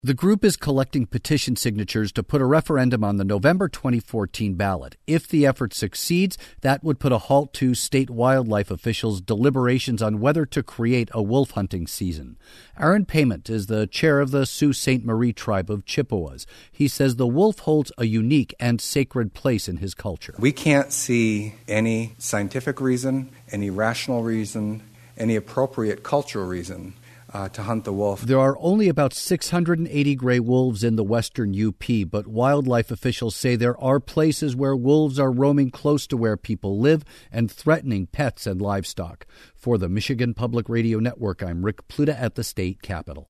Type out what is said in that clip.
The group is collecting petition signatures to put a referendum on the November 2014 ballot. If the effort succeeds, that would put a halt to state wildlife officials' deliberations on whether to create a wolf hunting season. Aaron Payment is the chair of the Sault Ste. Marie tribe of Chippewas. He says the wolf holds a unique and sacred place in his culture. We can't see any scientific reason, any rational reason, any appropriate cultural reason to hunt the wolf. There are only about 680 gray wolves in the western UP, but wildlife officials say there are places where wolves are roaming close to where people live and threatening pets and livestock. For the Michigan Public Radio Network, I'm Rick Pluta at the state capitol.